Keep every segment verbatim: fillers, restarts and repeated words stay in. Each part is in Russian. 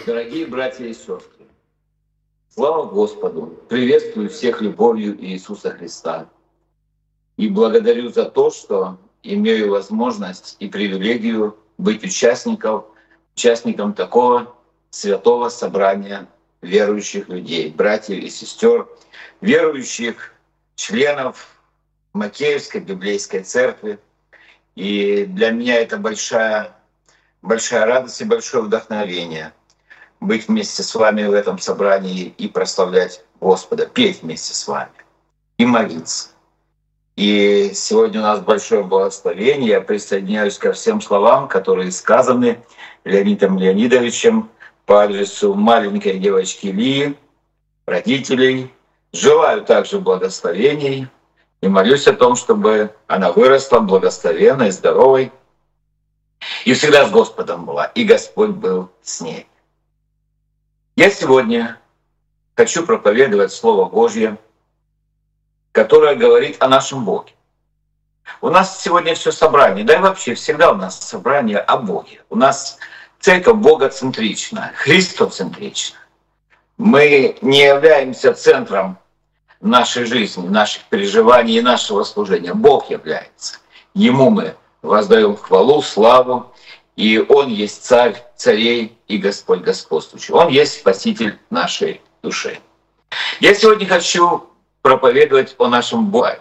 Дорогие братья и сестры, слава Господу! Приветствую всех любовью Иисуса Христа. И благодарю за то, что имею возможность и привилегию быть участником, участником такого святого собрания верующих людей, братьев и сестер, верующих членов Макеевской библейской церкви. И для меня это большая, большая радость и большое вдохновение быть вместе с вами в этом собрании и прославлять Господа, петь вместе с вами и молиться. И сегодня у нас большое благословение. Я присоединяюсь ко всем словам, которые сказаны Леонидом Леонидовичем по адресу маленькой девочки Лии, родителей. Желаю также благословений и молюсь о том, чтобы она выросла благословенной, здоровой и всегда с Господом была, и Господь был с ней. Я сегодня хочу проповедовать Слово Божье, которое говорит о нашем Боге. У нас сегодня все собрание, да и вообще всегда у нас собрание о Боге. У нас церковь богоцентрична, христоцентрична. Мы не являемся центром нашей жизни, наших переживаний и нашего служения. Бог является. Ему мы воздаем хвалу, славу, и Он есть Царь царей и Господь господствующий. Он есть Спаситель нашей души. Я сегодня хочу проповедовать о нашем Боге.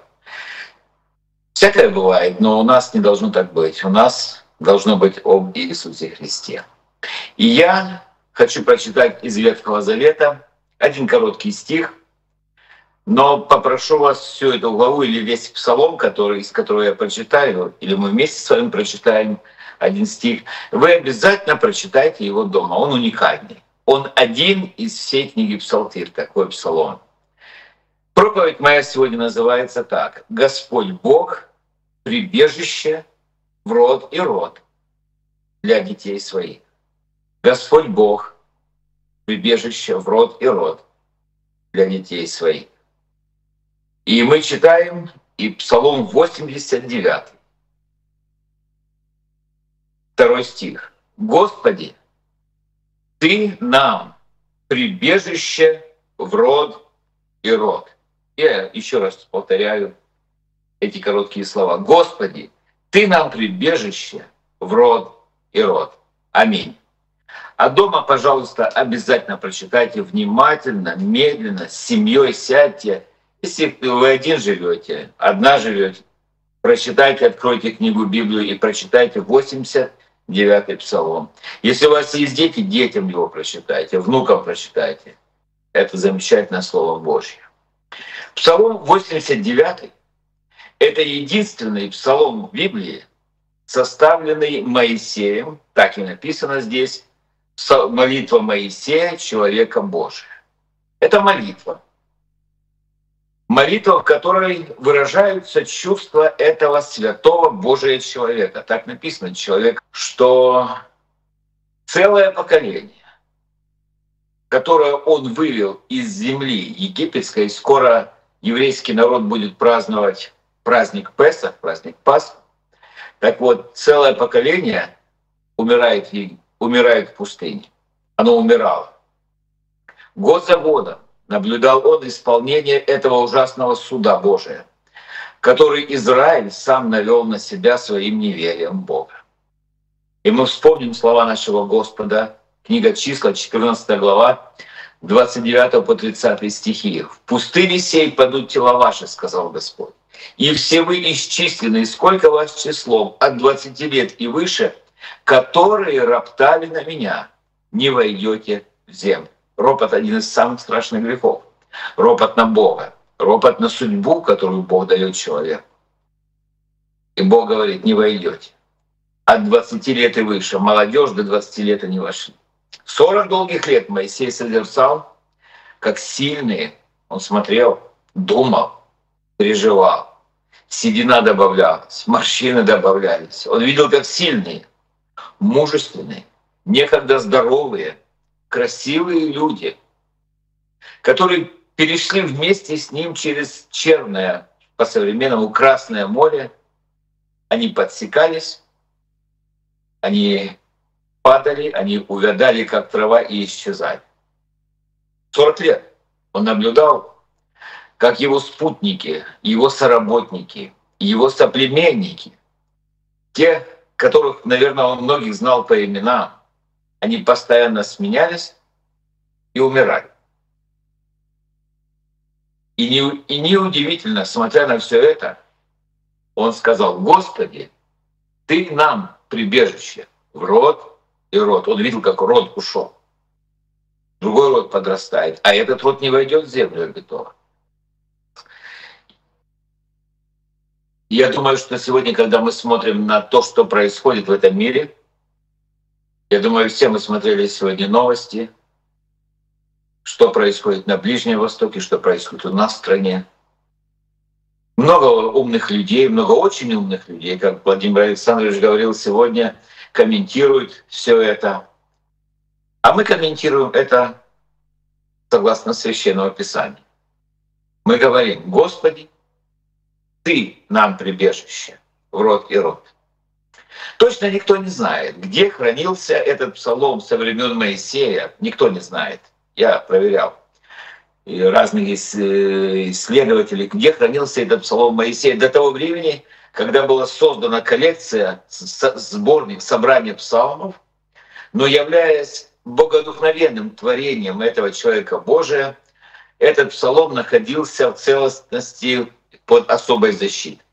Всякое бывает, но у нас не должно так быть. У нас должно быть об Иисусе Христе. И я хочу прочитать из Ветхого Завета один короткий стих, но попрошу вас всю эту главу или весь псалом, который, из которого я прочитаю, или мы вместе с вами прочитаем один стих, вы обязательно прочитайте его дома. Он уникальный. Он один из всей книги Псалтирь, такой псалом. Проповедь моя сегодня называется так: «Господь Бог, прибежище в род и род для детей своих». Господь Бог, прибежище в род и род для детей своих. И мы читаем и Псалом восемьдесят девятый. Второй стих. «Господи, Ты нам прибежище в род и род». Я еще раз повторяю эти короткие слова. «Господи, Ты нам прибежище в род и род». Аминь. А дома, пожалуйста, обязательно прочитайте внимательно, медленно, с семьей сядьте. Если вы один живете, одна живете, прочитайте, откройте книгу Библию и прочитайте восемьдесят девятый псалом. Если у вас есть дети, детям его прочитайте, внукам прочитайте. Это замечательное Слово Божье. Псалом восемьдесят девятый — это единственный псалом в Библии, составленный Моисеем, так и написано здесь, молитва Моисея, человека Божия. Это молитва. Молитва, в которой выражаются чувства этого святого Божия человека. Так написано, человек, что целое поколение, которое он вывел из земли египетской, скоро еврейский народ будет праздновать праздник Песах, праздник Пасхи. Так вот, целое поколение умирает, умирает в пустыне. Оно умирало. Год за годом наблюдал он исполнение этого ужасного суда Божия, который Израиль сам навел на себя своим неверием в Бога. И мы вспомним слова нашего Господа, книга Числа, четырнадцатая глава, двадцать девятый по тридцатый стихи. «В пустыне сей падут тела ваши, сказал Господь, и все вы исчислены, сколько вас числом, от двадцати лет и выше, которые роптали на меня, не войдете в землю». Ропот — один из самых страшных грехов. Ропот на Бога, ропот на судьбу, которую Бог дает человеку. И Бог говорит: не войдете. От двадцати лет и выше, молодежь до двадцати лет они вошли. Сорок долгих лет Моисей созерцал, как сильные, он смотрел, думал, переживал. Седина добавлялась, морщины добавлялись. Он видел, как сильные, мужественные, некогда здоровые, красивые люди, которые перешли вместе с ним через Черное, по-современному Красное море, они подсекались, они падали, они увядали, как трава, и исчезали. сорок лет он наблюдал, как его спутники, его соработники, его соплеменники, те, которых, наверное, он многих знал по именам, они постоянно сменялись и умирали. И, не, и неудивительно, смотря на все это, он сказал: «Господи, Ты нам прибежище в род и род». Он видел, как род ушел. Другой род подрастает, а этот род не войдет в землю обетованную. Я думаю, что сегодня, когда мы смотрим на то, что происходит в этом мире, я думаю, все мы смотрели сегодня новости, что происходит на Ближнем Востоке, что происходит у нас в стране. Много умных людей, много очень умных людей, как Владимир Александрович говорил сегодня, комментируют все это. А мы комментируем это согласно Священному Писанию. Мы говорим: «Господи, Ты нам прибежище в род и род». Точно никто не знает, где хранился этот псалом со времен Моисея. Никто не знает. Я проверял и разных исследователей, где хранился этот псалом Моисея до того времени, когда была создана коллекция, сборник, собрание псалмов, но являясь богодухновенным творением этого человека Божия, этот псалом находился в целостности под особой защитой.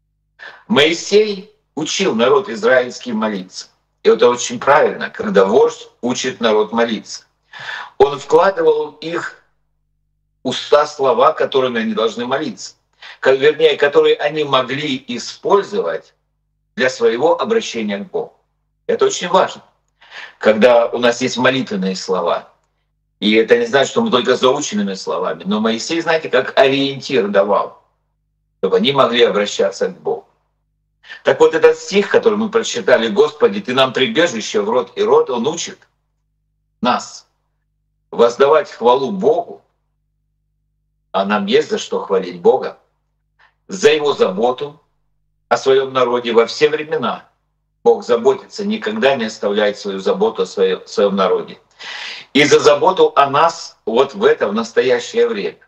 Моисей учил народ израильский молиться. И это очень правильно, когда вождь учит народ молиться. Он вкладывал в их уста слова, которыми они должны молиться, вернее, которые они могли использовать для своего обращения к Богу. Это очень важно, когда у нас есть молитвенные слова. И это не значит, что мы только заученными словами, но Моисей, знаете, как ориентир давал, чтобы они могли обращаться к Богу. Так вот, этот стих, который мы прочитали: «Господи, Ты нам прибежище в род и род», он учит нас воздавать хвалу Богу, а нам есть за что хвалить Бога, за Его заботу о своем народе во все времена. Бог заботится, никогда не оставляет свою заботу о своем, своем народе. И за заботу о нас вот в это, в настоящее время.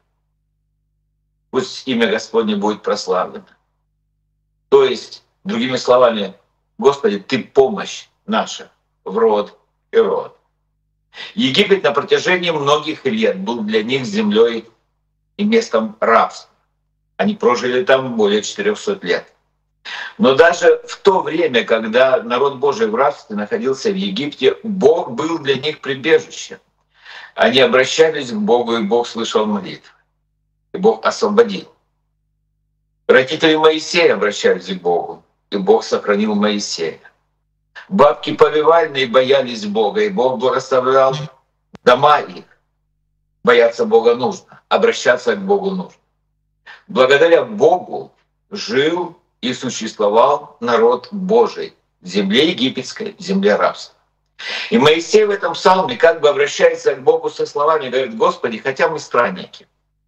Пусть имя Господне будет прославлено. То есть, другими словами, Господи, Ты помощь наша в род и род. Египет на протяжении многих лет был для них землей и местом рабства. Они прожили там более четырёхсот лет. Но даже в то время, когда народ Божий в рабстве находился в Египте, Бог был для них прибежищем. Они обращались к Богу, и Бог слышал молитвы. И Бог освободил. Родители Моисея обращались к Богу, и Бог сохранил Моисея. Бабки повивальные боялись Бога, и Бог благословлял дома их. Бояться Бога нужно, обращаться к Богу нужно. Благодаря Богу жил и существовал народ Божий в земле египетской, в земле рабства. И Моисей в этом псалме как бы обращается к Богу со словами, говорит: «Господи, хотя мы странники,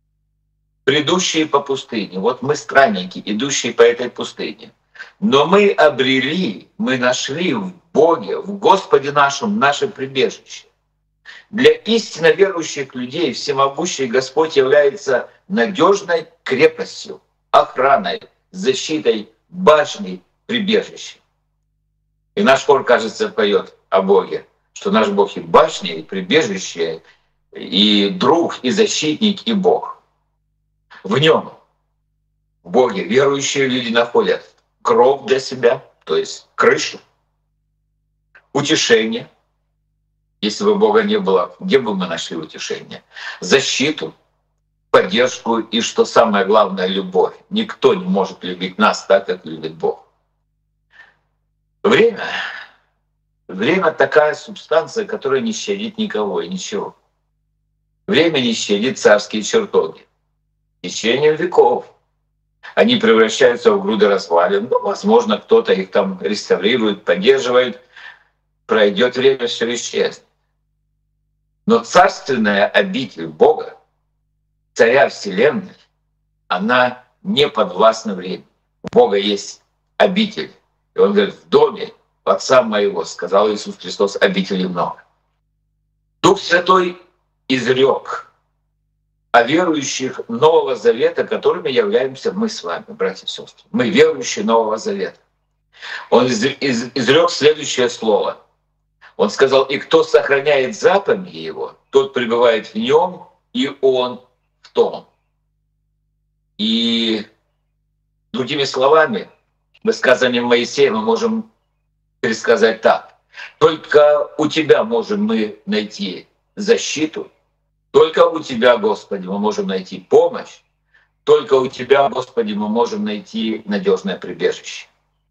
идущие по пустыне, вот мы странники, идущие по этой пустыне, но мы обрели, мы нашли в Боге, в Господе нашем, наше прибежище». Для истинно верующих людей всемогущий Господь является надежной крепостью, охраной, защитой, башней, прибежищем. И наш хор, кажется, поет о Боге, что наш Бог и башня, и прибежище, и друг, и защитник, и Бог. В Нем, в Боге, верующие люди находят кров для себя, то есть крышу, утешение. Если бы Бога не было, где бы мы нашли утешение? Защиту, поддержку и, что самое главное, любовь. Никто не может любить нас так, как любит Бог. Время. Время — такая субстанция, которая не щадит никого и ничего. Время не щадит царские чертоги. В течение веков они превращаются в груды развалин. Ну, возможно, кто-то их там реставрирует, поддерживает. Пройдет время, все исчезнет. Но царственная обитель Бога, царя Вселенной, она не подвластна времени. У Бога есть обитель. И Он говорит: в доме Отца моего, сказал Иисус Христос, обителей много. Дух Святой изрек о верующих Нового Завета, которыми являемся мы с вами, братья и сестры. Мы верующие Нового Завета. Он изрек следующее слово. Он сказал: «И кто сохраняет заповеди Его, тот пребывает в Нем, и Он в том». И другими словами, высказыванием Моисея мы можем пересказать так: только у Тебя можем мы найти защиту, только у Тебя, Господи, мы можем найти помощь, только у Тебя, Господи, мы можем найти надежное прибежище.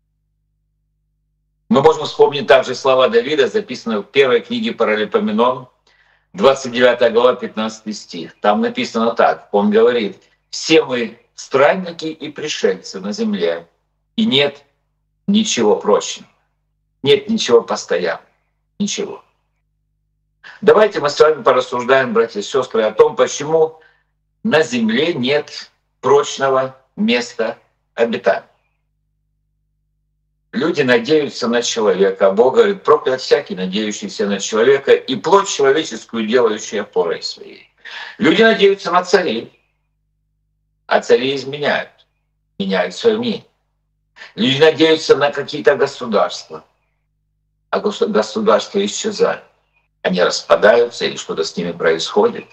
Мы можем вспомнить также слова Давида, записанные в первой книге Паралипоменон, двадцать девятая глава, пятнадцатый стих. Там написано так, он говорит: «Все мы странники и пришельцы на земле, и нет ничего прочного, нет ничего постоянного, ничего». Давайте мы с вами порассуждаем, братья и сестры, о том, почему на земле нет прочного места обитания. Люди надеются на человека, а Бог говорит: проклят всякий, надеющийся на человека, и плоть человеческую делающую опорой своей. Люди надеются на царей, а цари изменяют, меняют свое мнение. Люди надеются на какие-то государства, а государства исчезают. Они распадаются, или что-то с ними происходит.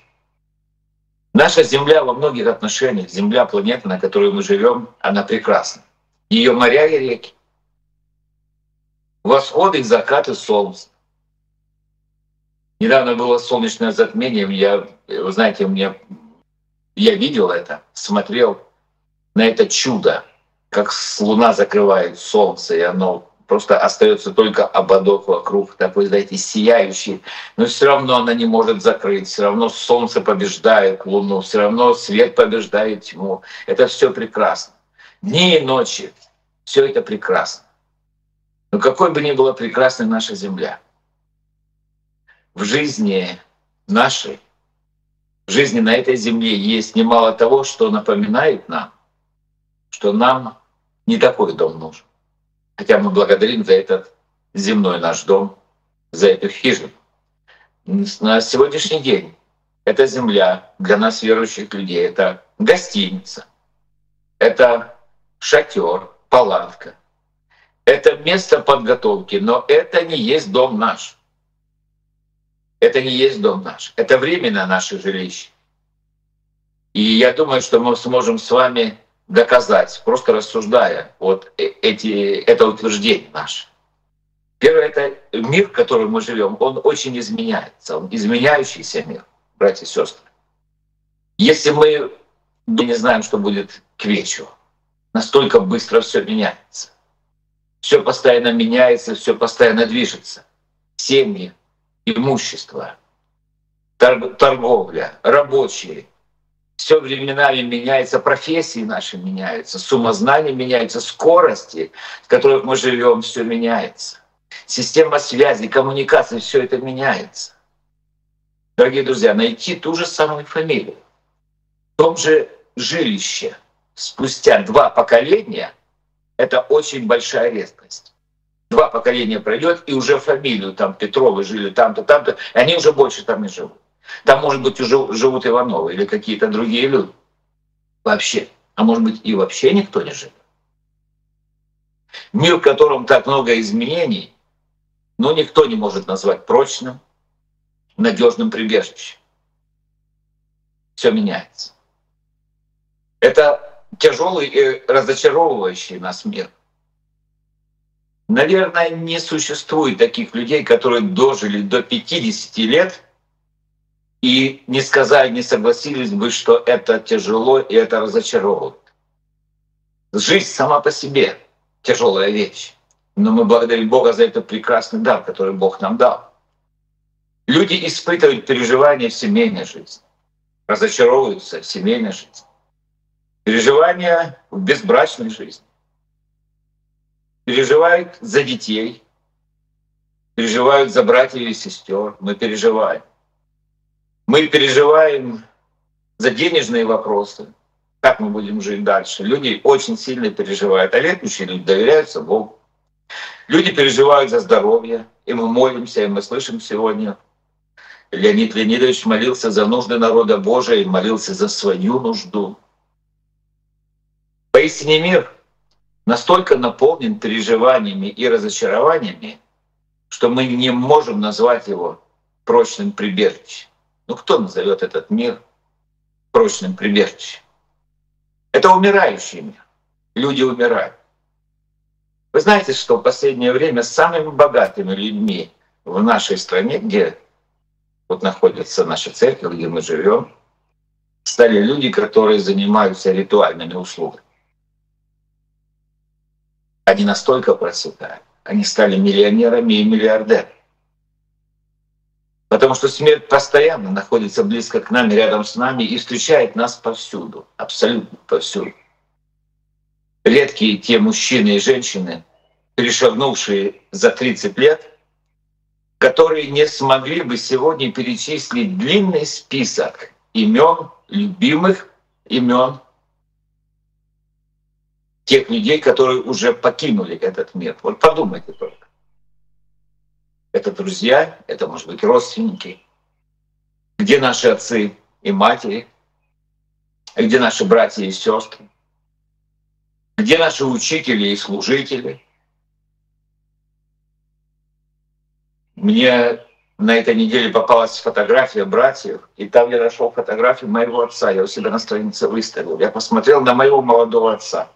Наша Земля во многих отношениях, Земля, планета, на которой мы живем, она прекрасна. Ее моря и реки, восходы и закаты солнца. Недавно было солнечное затмение, я, вы знаете, мне, я видел это, смотрел на это чудо, как луна закрывает солнце, и оно просто остается только ободок вокруг, такой, знаете, сияющий, но все равно она не может закрыть, все равно солнце побеждает луну, все равно свет побеждает тьму. Это все прекрасно. Дни и ночи, все это прекрасно. Но какой бы ни была прекрасной наша Земля, в жизни нашей, в жизни на этой Земле есть немало того, что напоминает нам, что нам не такой дом нужен. Хотя мы благодарим за этот земной наш дом, за эту хижину. На сегодняшний день эта земля для нас, верующих людей, это гостиница, это шатер, палатка, это место подготовки, но это не есть дом наш. Это не есть дом наш. Это временно наше жилище. И я думаю, что мы сможем с вами доказать, просто рассуждая вот эти, это утверждение наше. Первое — это мир, в котором мы живем, он очень изменяется, он изменяющийся мир, братья и сестры. Если мы не знаем, что будет к вечеру, настолько быстро все меняется. Все постоянно меняется, все постоянно движется. Семьи, имущество, торговля, рабочие. Все временами меняется, профессии наши меняются, сумознание меняется, скорости, в которых мы живем, все меняется. Система связи, коммуникации, все это меняется. Дорогие друзья, найти ту же самую фамилию в том же жилище спустя два поколения — это очень большая редкость. Два поколения пройдет, и уже фамилию там Петровы жили там-то, там-то, и они уже больше там не живут. Там, может быть, уже живут Ивановы или какие-то другие люди. Вообще. А может быть, и вообще никто не живет. Мир, в котором так много изменений, но никто не может назвать прочным, надежным прибежищем. Все меняется. Это тяжелый и разочаровывающий нас мир. Наверное, не существует таких людей, которые дожили до пятидесяти лет и не сказали, не согласились бы, что это тяжело и это разочаровывает. Жизнь сама по себе тяжелая вещь. Но мы благодарим Бога за этот прекрасный дар, который Бог нам дал. Люди испытывают переживания в семейной жизни, разочаровываются в семейной жизни, переживания в безбрачной жизни, переживают за детей, переживают за братьев и сестер. Мы переживаем. Мы переживаем за денежные вопросы, как мы будем жить дальше. Люди очень сильно переживают, а верующие люди доверяются Богу. Люди переживают за здоровье, и мы молимся, и мы слышим сегодня. Леонид Леонидович молился за нужды народа Божия и молился за свою нужду. Поистине мир настолько наполнен переживаниями и разочарованиями, что мы не можем назвать его прочным прибежищем. Ну кто назовет этот мир прочным прибежищем? Это умирающий мир. Люди умирают. Вы знаете, что в последнее время самыми богатыми людьми в нашей стране, где вот находится наша церковь, где мы живем, стали люди, которые занимаются ритуальными услугами. Они настолько процветают, они стали миллионерами и миллиардерами. Потому что смерть постоянно находится близко к нам, рядом с нами и встречает нас повсюду, абсолютно повсюду. Редкие те мужчины и женщины, перешагнувшие за тридцать лет, которые не смогли бы сегодня перечислить длинный список имен, любимых имен тех людей, которые уже покинули этот мир. Вот подумайте только. Это друзья, это, может быть, родственники. Где наши отцы и матери? Где наши братья и сестры? Где наши учители и служители? Мне на этой неделе попалась фотография братьев, и там я нашел фотографию моего отца. Я у себя на странице выставил. Я посмотрел на моего молодого отца.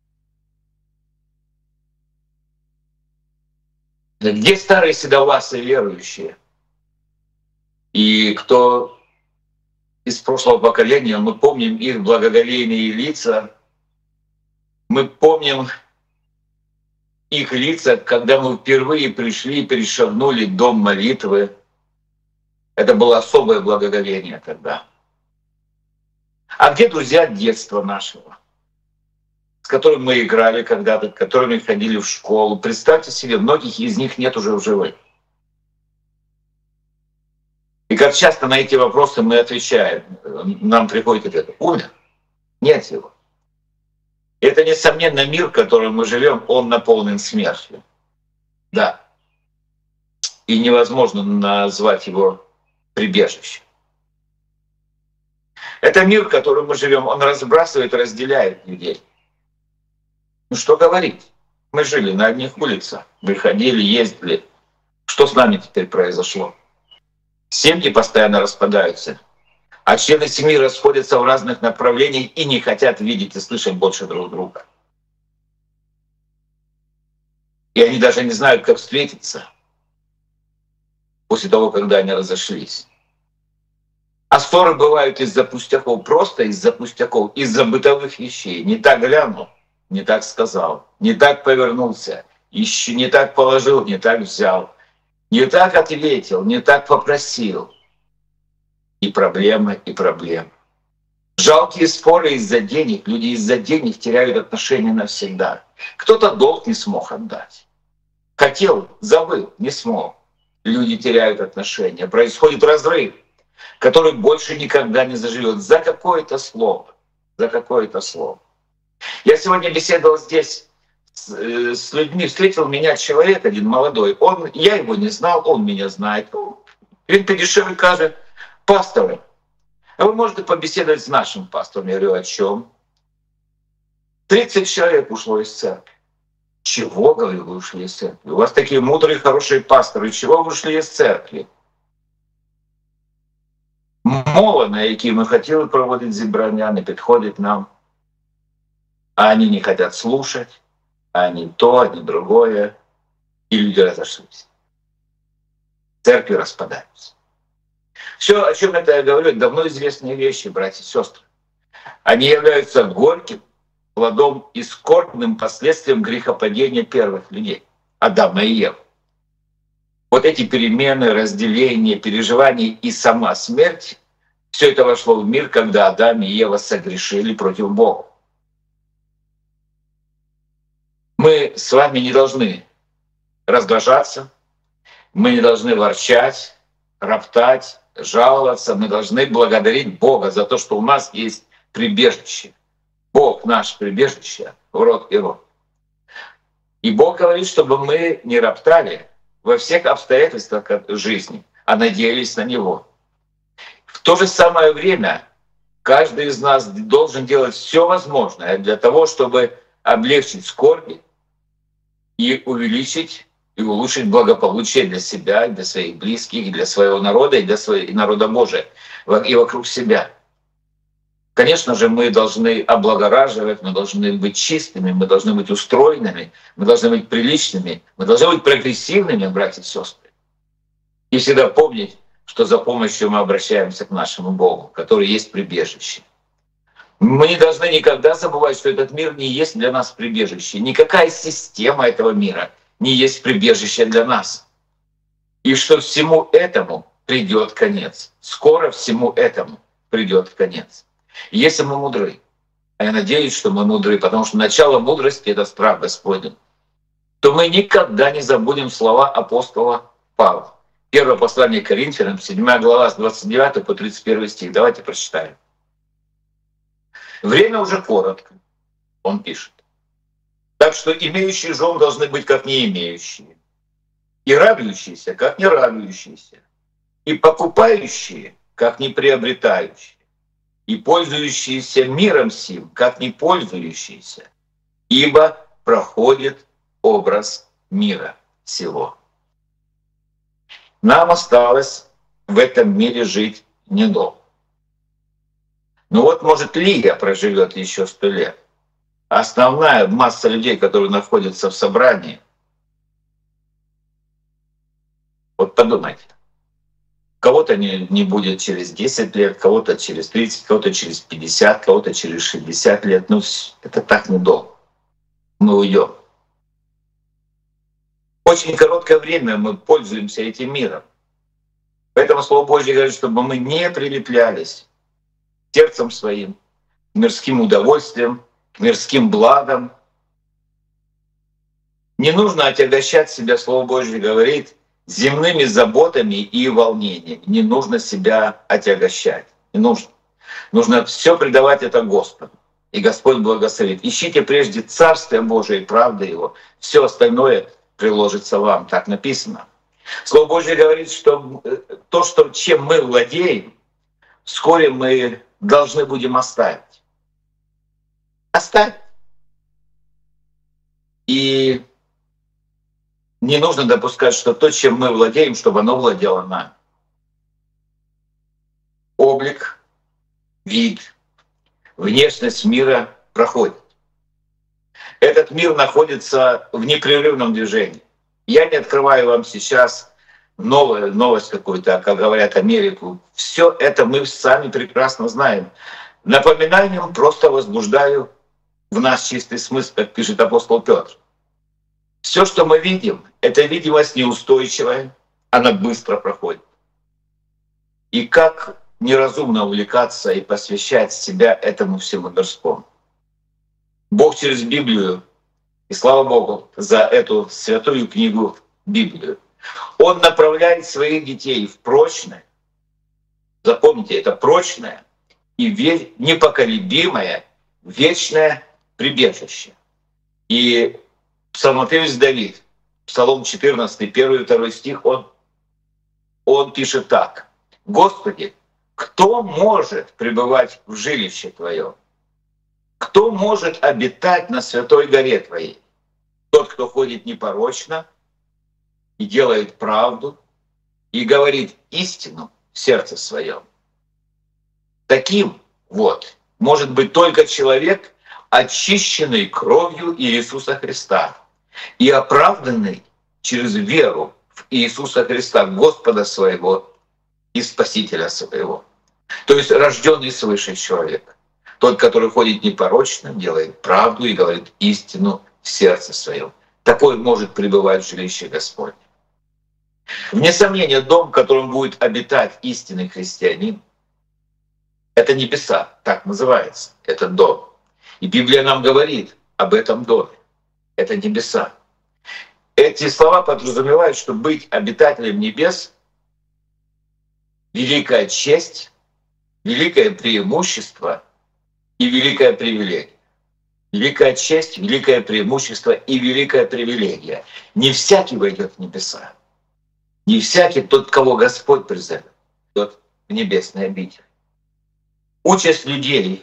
Где старые седовласые верующие? И кто из прошлого поколения, мы помним их благоговейные лица, мы помним их лица, когда мы впервые пришли и перешагнули дом молитвы. Это было особое благоговение тогда. А где друзья детства нашего, с которыми мы играли когда-то, с которыми ходили в школу? Представьте себе, многих из них нет уже в живых. И как часто на эти вопросы мы отвечаем, нам приходит ответ: умер, нет его. Это, несомненно, мир, в котором мы живем, он наполнен смертью. Да. И невозможно назвать его прибежищем. Это мир, в котором мы живем, он разбрасывает, разделяет людей. Ну что говорить? Мы жили на одних улицах, мы ходили, ездили. Что с нами теперь произошло? Семьи постоянно распадаются, а члены семьи расходятся в разных направлениях и не хотят видеть и слышать больше друг друга. И они даже не знают, как встретиться после того, когда они разошлись. А ссоры бывают из-за пустяков, просто из-за пустяков, из-за бытовых вещей. Не так глянул, не так сказал, не так повернулся, еще не так положил, не так взял, не так ответил, не так попросил. И проблемы, и проблемы. Жалкие споры из-за денег. Люди из-за денег теряют отношения навсегда. Кто-то долг не смог отдать. Хотел, забыл, не смог. Люди теряют отношения. Происходит разрыв, который больше никогда не заживет. За какое-то слово. За какое-то слово. Я сегодня беседовал здесь с, с людьми. Встретил меня человек один молодой. Он, я его не знал, он меня знает. Он подешевле кажет: пасторы, а вы можете побеседовать с нашим пастором? Я говорю: о чем? тридцать человек ушло из церкви. Чего, говорю, вы ушли из церкви? У вас такие мудрые, хорошие пасторы. Чего вы ушли из церкви? Мова, на які ми хотіли проводити зібрання, не підходить нам. А они не хотят слушать, а не то, а не другое. И люди разошлись. Церкви распадаются. Все, о чем это я говорю, давно известные вещи, братья и сестры. Они являются горьким плодом и скорбным последствием грехопадения первых людей, Адама и Евы. Вот эти перемены, разделения, переживания и сама смерть, все это вошло в мир, когда Адам и Ева согрешили против Бога. Мы с вами не должны раздражаться, мы не должны ворчать, роптать, жаловаться, мы должны благодарить Бога за то, что у нас есть прибежище. Бог наше прибежище в род и род. И Бог говорит, чтобы мы не роптали во всех обстоятельствах жизни, а надеялись на Него. В то же самое время каждый из нас должен делать все возможное для того, чтобы облегчить скорби и увеличить и улучшить благополучие для себя, для своих близких, для своего народа и для своего и народа Божия, и вокруг себя. Конечно же, мы должны облагораживать, мы должны быть чистыми, мы должны быть устроенными, мы должны быть приличными, мы должны быть прогрессивными, братья и сестры. И всегда помнить, что за помощью мы обращаемся к нашему Богу, который есть прибежище. Мы не должны никогда забывать, что этот мир не есть для нас прибежище. Никакая система этого мира не есть прибежище для нас. И что всему этому придет конец. Скоро всему этому придет конец. Если мы мудры, а я надеюсь, что мы мудры, потому что начало мудрости — это страх Господень, то мы никогда не забудем слова апостола Павла. Первое послание к Коринфянам, седьмая глава, с двадцать девятого по тридцать первый стих. Давайте прочитаем. «Время уже коротко», он пишет. «Так что имеющие жен должны быть как не имеющие, и радующиеся, как не радующиеся, и покупающие, как не приобретающие, и пользующиеся миром сим, как не пользующиеся, ибо проходит образ мира сего». Нам осталось в этом мире жить недолго. Ну вот, может, Лия проживет еще сто лет. А основная масса людей, которые находятся в собрании, вот подумайте, кого-то не, не будет через десять лет, кого-то через тридцать, кого-то через пятьдесят, кого-то через шестьдесят лет. Ну, это так недолго. Мы уйдем. Очень короткое время мы пользуемся этим миром. Поэтому Слово Божье говорит, чтобы мы не прилеплялись сердцем своим к мирским удовольствиям, к мирским благам. Не нужно отягощать себя, Слово Божье говорит, земными заботами и волнениями. Не нужно себя отягощать. Не нужно. Нужно все предавать это Господу. И Господь благословит. Ищите прежде Царствие Божие и правды Его. Все остальное приложится вам. Так написано. Слово Божье говорит, что то, что, чем мы владеем, вскоре мы должны будем оставить. Оставить. И не нужно допускать, что то, чем мы владеем, чтобы оно владело нами. Облик, вид, внешность мира проходит. Этот мир находится в непрерывном движении. Я не открываю вам сейчас новую новость какую-то, как говорят, Америку. Все это мы сами прекрасно знаем. Напоминанием просто возбуждаю в нас чистый смысл, как пишет апостол Петр. Все, что мы видим, эта видимость неустойчивая, она быстро проходит. И как неразумно увлекаться и посвящать себя этому всему мирскому. Бог через Библию, и слава Богу за эту святую книгу Библию, Он направляет своих детей в прочное, запомните, это прочное и непоколебимое, вечное прибежище. И псалмопевец Давид, Псалом четырнадцатый, первый и второй стих, он, он пишет так. «Господи, кто может пребывать в жилище Твоем? Кто может обитать на святой горе Твоей? Тот, кто ходит непорочно и делает правду, и говорит истину в сердце своем». Таким вот может быть только человек, очищенный кровью Иисуса Христа и оправданный через веру в Иисуса Христа, Господа своего и Спасителя своего. То есть рожденный свыше человек. Тот, который ходит непорочно, делает правду и говорит истину в сердце своем. Такой может пребывать в жилище Господне. Вне сомнения, дом, в котором будет обитать истинный христианин, это небеса, так называется, этот дом. И Библия нам говорит об этом доме. Это небеса. Эти слова подразумевают, что быть обитателем небес — великая честь, великое преимущество и великая привилегия. великая честь, великое преимущество и великая привилегия. Не всякий войдет в небеса. Не всякий тот, кого Господь призовет, тот в небесный обитель. Участь людей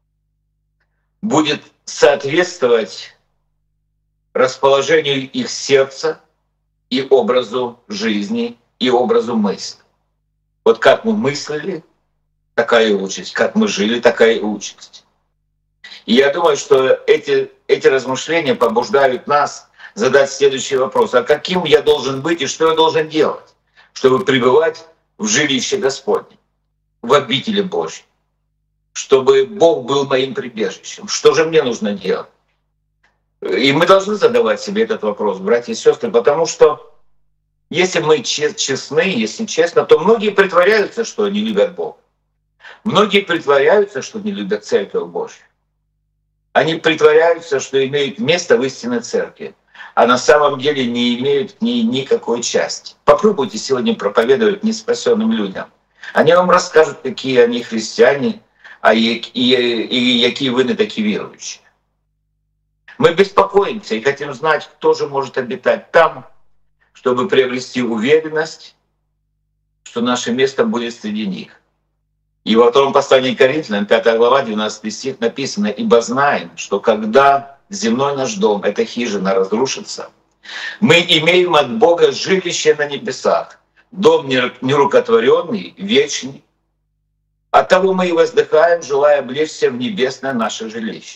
будет соответствовать расположению их сердца и образу жизни, и образу мысли. Вот как мы мыслили, такая участь, как мы жили, такая участь. И я думаю, что эти, эти размышления побуждают нас задать следующий вопрос. А каким я должен быть и что я должен делать, чтобы пребывать в жилище Господне, в обители Божьей, чтобы Бог был моим прибежищем? Что же мне нужно делать? И мы должны задавать себе этот вопрос, братья и сестры, потому что если мы честны, если честно, то многие притворяются, что они любят Бога. Многие притворяются, что не любят Церковь Божью. Они притворяются, что имеют место в истинной церкви, а на самом деле не имеют к ней никакой части. Попробуйте сегодня проповедовать неспасенным людям. Они вам расскажут, какие они христиане, а и, и, и какие вы на такие верующие. Мы беспокоимся и хотим знать, кто же может обитать там, чтобы приобрести уверенность, что наше место будет среди них. И во втором послании к Коринфянам, пятая глава, двенадцатый стих написано: «Ибо знаем, что когда земной наш дом, эта хижина, разрушится, мы имеем от Бога жилище на небесах, дом нерукотворенный, вечный. Оттого мы и воздыхаем, желая облечься в небесное наше жилище».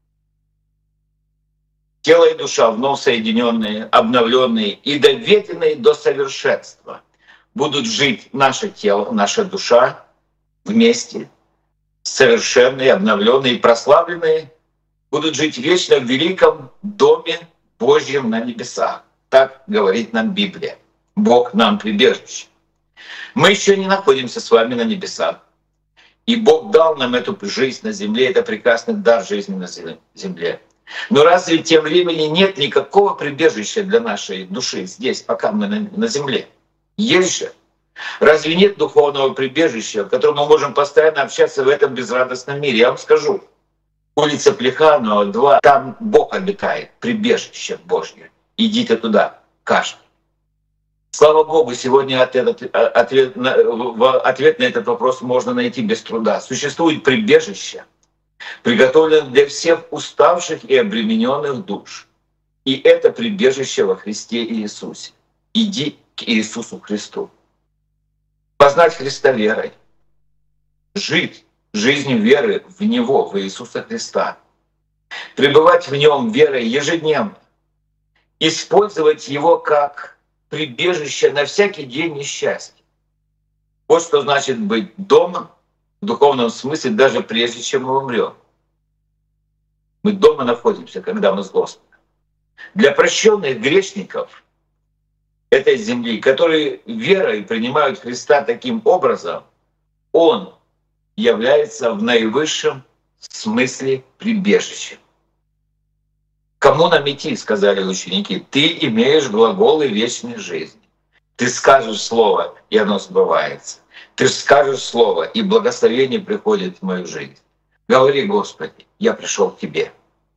Тело и душа вновь соединенные, обновленные и доведенные до совершенства будут жить наше тело, наша душа вместе, совершенные, обновленные и прославленные, будут жить вечно в великом доме Божьем на небесах. Так говорит нам Библия. Бог нам прибежище. Мы еще не находимся с вами на небесах. И Бог дал нам эту жизнь на земле, это прекрасный дар жизни на земле. Но разве тем временем нет никакого прибежища для нашей души здесь, пока мы на земле? Есть же. Разве нет духовного прибежища, в котором мы можем постоянно общаться в этом безрадостном мире? Я вам скажу. Улица Плеханова, два, там Бог обитает, прибежище Божье. Идите туда, каждый. Слава Богу, сегодня ответ, ответ, на, ответ на этот вопрос можно найти без труда. Существует прибежище, приготовленное для всех уставших и обремененных душ. И это прибежище во Христе Иисусе. Иди к Иисусу Христу. Познать Христа верой, жить жизнью веры в Него, в Иисуса Христа, пребывать в Нем верой ежедневно, использовать Его как прибежище на всякий день несчастья. Вот что значит быть дома в духовном смысле, даже прежде чем мы умрем. Мы дома находимся, когда мы с Господом. Для прощенных грешников этой земли, которые верой принимают Христа таким образом, Он является в наивысшем смысле прибежищем. «Кому нам идти?» — сказали ученики. «Ты имеешь глаголы вечной жизни. Ты скажешь слово, и оно сбывается. Ты скажешь слово, и благословение приходит в мою жизнь. Говори, Господи, я пришел к Тебе».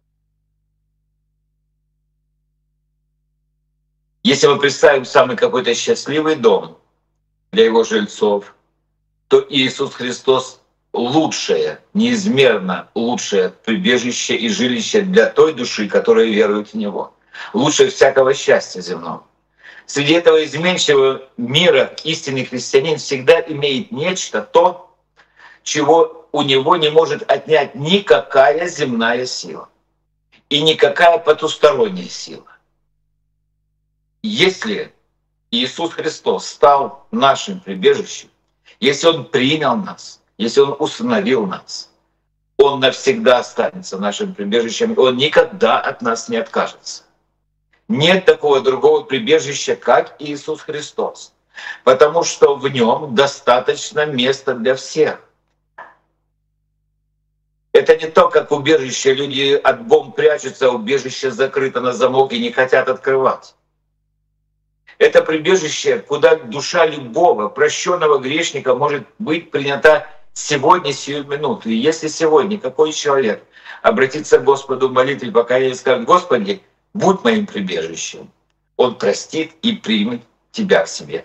Если мы представим самый какой-то счастливый дом для его жильцов, то Иисус Христос лучшее, неизмерно лучшее прибежище и жилище для той души, которая верует в Него. Лучше всякого счастья земного. Среди этого изменчивого мира истинный христианин всегда имеет нечто, то, чего у него не может отнять никакая земная сила и никакая потусторонняя сила. Если Иисус Христос стал нашим прибежищем, если Он принял нас, если Он усыновил нас, Он навсегда останется нашим прибежищем, Он никогда от нас не откажется. Нет такого другого прибежища, как Иисус Христос, потому что в Нем достаточно места для всех. Это не то, как убежище, люди от бомб прячутся, а убежище закрыто на замок и не хотят открывать. Это прибежище, куда душа любого прощенного грешника может быть принята сегодня, сию минуту. И если сегодня какой человек обратится к Господу в молитве, пока и скажет: «Господи, будь моим прибежищем», Он простит и примет тебя к себе.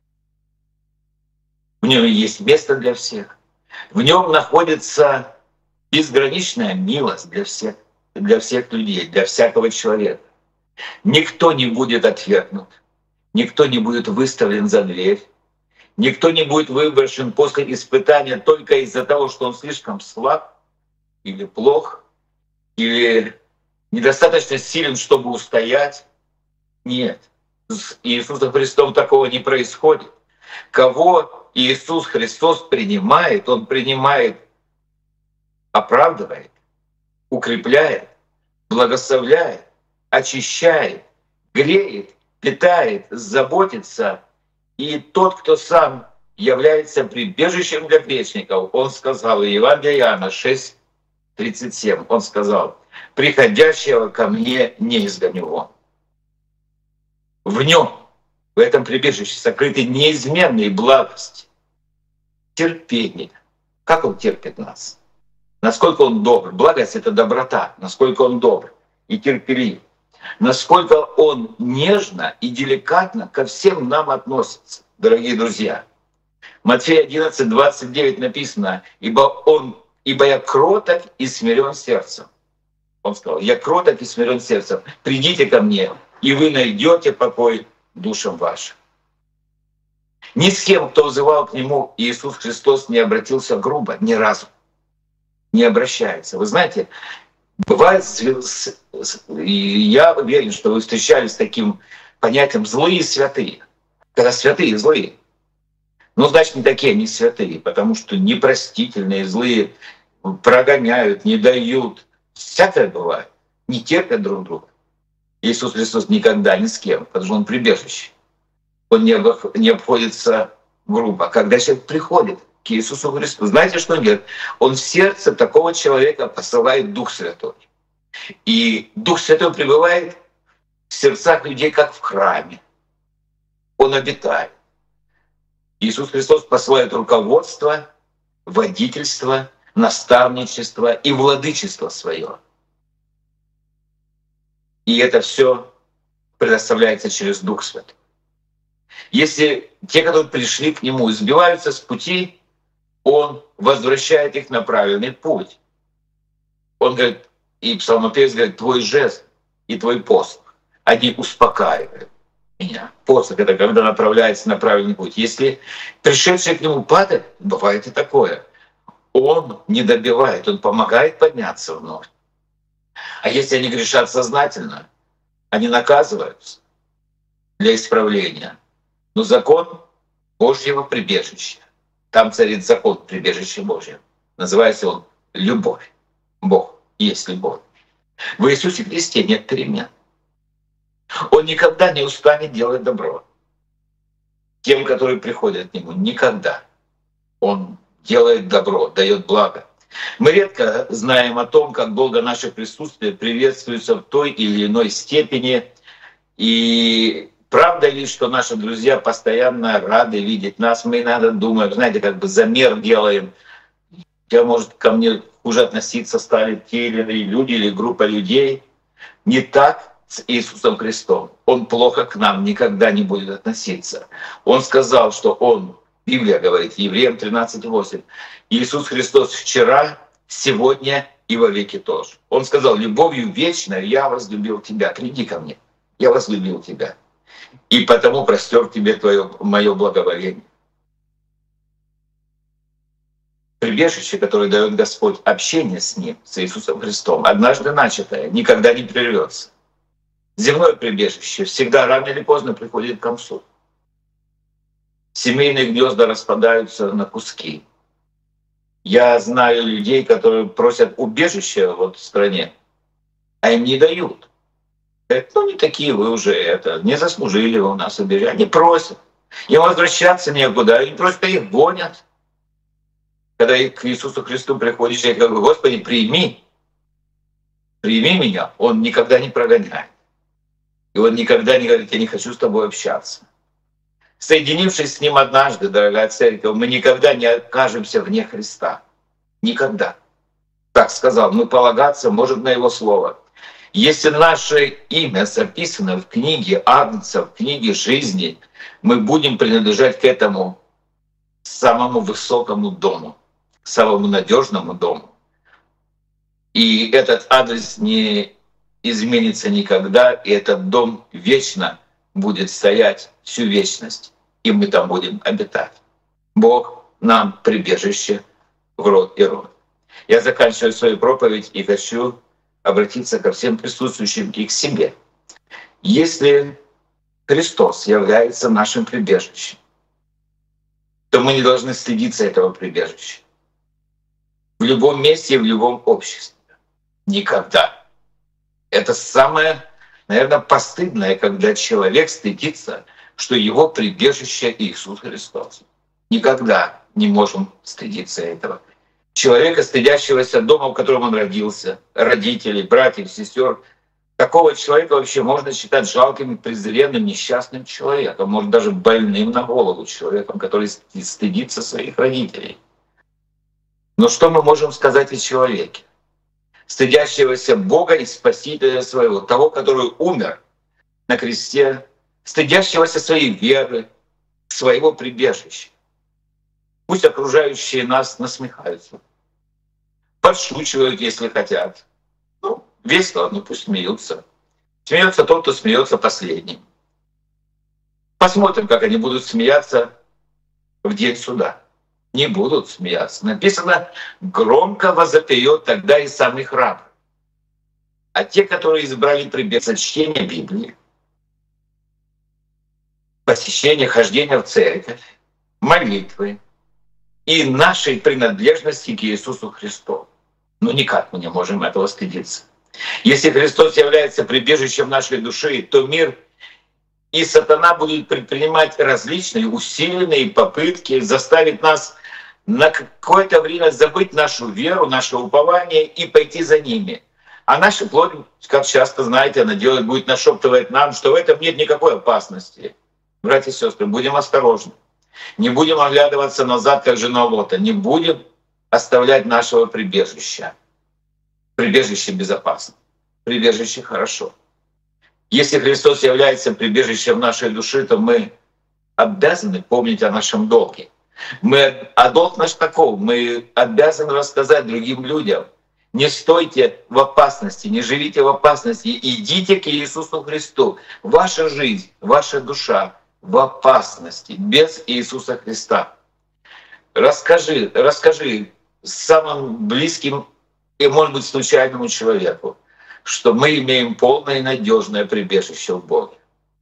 В нем есть место для всех. В нем находится безграничная милость для всех, для всех людей, для всякого человека. Никто не будет отвергнут, никто не будет выставлен за дверь, никто не будет выброшен после испытания только из-за того, что он слишком слаб или плох, или недостаточно силен, чтобы устоять. Нет, с Иисусом Христом такого не происходит. Кого Иисус Христос принимает, Он принимает, оправдывает, укрепляет, благословляет, очищает, греет, питает, заботится. И тот, кто сам является прибежищем для грешников, Он сказал, и Евангелие Иоанна шесть тридцать семь, Он сказал: «Приходящего ко мне не изгоню вон». В нем, в этом прибежище, сокрыты неизменные благости, терпение. Как Он терпит нас? Насколько Он добр? Благость — это доброта. Насколько Он добр и терпелив. Насколько Он нежно и деликатно ко всем нам относится, дорогие друзья. Матфея одиннадцать двадцать девять написано: «Ибо Он, ибо я кроток и смирен сердцем». Он сказал: «Я кроток и смирен сердцем. Придите ко мне, и вы найдете покой душам вашим». Ни с кем, кто взывал к Нему, Иисус Христос не обратился грубо, ни разу. Не обращается. Вы знаете, бывает, и я уверен, что вы встречались с таким понятием «злые святые». Когда святые злые. Ну, значит, не такие они святые, потому что непростительные, злые, прогоняют, не дают. Всякое бывает. Не терпят друг друга. Иисус Христос никогда ни с кем, потому что Он прибежище. Он не обходится грубо. Когда человек приходит к Иисусу Христу, знаете, что Он делает? Он в сердце такого человека посылает Дух Святой. И Дух Святой пребывает в сердцах людей, как в храме. Он обитает. Иисус Христос посылает руководство, водительство, наставничество и владычество свое. И это все предоставляется через Дух Святой. Если те, которые пришли к Нему, сбиваются с пути, Он возвращает их на правильный путь. Он говорит, и псалмопевец говорит: «Твой жест и твой посох, они успокаивают меня». Посох — это когда направляется на правильный путь. Если пришедший к Нему падает, бывает и такое, Он не добивает, Он помогает подняться вновь. А если они грешат сознательно, они наказываются для исправления. Но закон Божьего прибежища, там царит закон прибежища Божьего. Называется он любовь. Бог есть любовь. В Иисусе Христе нет перемен. Он никогда не устанет делать добро тем, которые приходят к Нему. Никогда. Он делает добро, дает благо. Мы редко знаем о том, как долго наше присутствие приветствуется в той или иной степени. И правда ли, что наши друзья постоянно рады видеть нас? Мы иногда думаем, знаете, как бы замер делаем. Я, может, ко мне хуже относиться стали те или иные люди или группа людей. Не так с Иисусом Христом. Он плохо к нам никогда не будет относиться. Он сказал, что Он, Библия говорит, Евреям тринадцать восемь, Иисус Христос вчера, сегодня и во веки тоже. Он сказал: «Любовью вечной я возлюбил тебя». Приди ко мне, я возлюбил тебя. И потому простер тебе твое, мое благоволение. Прибежище, которое дает Господь, общение с Ним, с Иисусом Христом, однажды начатое, никогда не прервется. Земное прибежище всегда рано или поздно приходит к концу. Семейные гнезда распадаются на куски. Я знаю людей, которые просят убежища вот в стране, а им не дают. Говорят: ну не такие вы уже, это, не заслужили вы у нас убежища. Они просят. Им возвращаться некуда, они просто их гонят. Когда к Иисусу Христу приходишь, я говорю: Господи, прими, прими меня. Он никогда не прогоняет. И Он никогда не говорит: я не хочу с тобой общаться. Соединившись с Ним однажды, дорогая церковь, мы никогда не окажемся вне Христа. Никогда. Так сказал, мы полагаться можем на Его Слово. Если наше имя записано в книге Агнца, в книге жизни, мы будем принадлежать к этому самому высокому дому, самому надежному дому. И этот адрес не изменится никогда, и этот дом вечно будет стоять всю вечность, и мы там будем обитать. Бог нам прибежище в род и род. Я заканчиваю свою проповедь и хочу обратиться ко всем присутствующим и к себе. Если Христос является нашим прибежищем, то мы не должны стыдиться этого прибежища. В любом месте и в любом обществе. Никогда. Это самое, наверное, постыдное, когда человек стыдится, что его прибежище Иисус Христос. Никогда не можем стыдиться этого. Человека, стыдящегося дома, в котором он родился, родителей, братьев, сестер, такого человека вообще можно считать жалким, презренным, несчастным человеком, может даже больным на голову человеком, который стыдится своих родителей. Но что мы можем сказать о человеке, стыдящегося Бога и Спасителя своего, того, который умер на кресте, стыдящегося своей веры, своего прибежища? Пусть окружающие нас насмехаются, подшучивают, если хотят. Ну, весело, ну пусть смеются. Смеется тот, кто смеется последним. Посмотрим, как они будут смеяться в день суда. Не будут смеяться. Написано, громко возопьет тогда и самый храбрый. А те, которые избрали прибежище, чтение Библии, посещение, хождение в церковь, молитвы и нашей принадлежности к Иисусу Христу. Ну никак мы не можем этого стыдиться. Если Христос является прибежищем нашей души, то мир и сатана будут предпринимать различные усиленные попытки заставить нас на какое-то время забыть нашу веру, наше упование и пойти за ними. А наша плоть, как часто знаете, она делает, будет нашептывать нам, что в этом нет никакой опасности. Братья и сестры, будем осторожны. Не будем оглядываться назад, как жена Лота. Не будем оставлять нашего прибежища. Прибежище безопасно. Прибежище хорошо. Если Христос является прибежищем нашей души, то мы обязаны помнить о нашем долге. Мы, а долг наш таков, мы обязаны рассказать другим людям. Не стойте в опасности, не живите в опасности, идите к Иисусу Христу. Ваша жизнь, ваша душа в опасности без Иисуса Христа. Расскажи, расскажи самым близким и, может быть, случайному человеку, что мы имеем полное и надежное прибежище в Боге.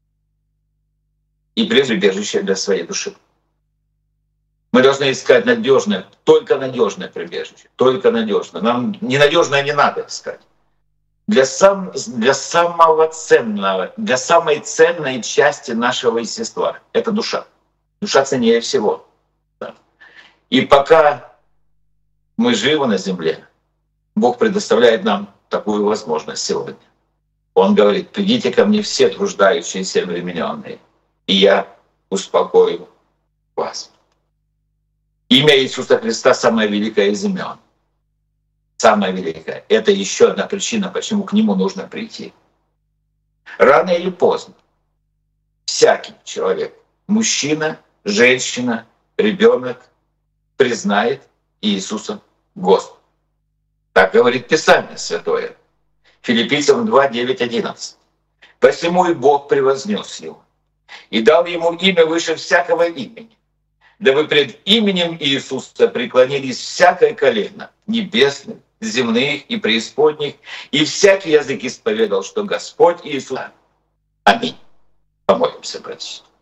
И прибежище для своей души. Мы должны искать надежное, только надежное прибежище, только надежное. Нам ненадежное не надо искать. Для, сам, для самого ценного, для самой ценной части нашего естества — это душа. Душа ценнее всего. И пока мы живы на земле, Бог предоставляет нам такую возможность сегодня. Он говорит: придите ко мне все труждающиеся и обремененные, и я успокою вас. Имя Иисуса Христа самое великое из имен. Самое великое. Это еще одна причина, почему к Нему нужно прийти. Рано или поздно всякий человек, мужчина, женщина, ребенок, признает Иисуса Господом. Так говорит Писание Святое. Филиппийцам два, девять, одиннадцать. «Посему и Бог превознес Его, и дал Ему имя выше всякого имени, дабы пред именем Иисуса преклонились всякое колено, небесных, земных и преисподних, и всякий язык исповедал, что Господь Иисус». Аминь. Помолимся, братья.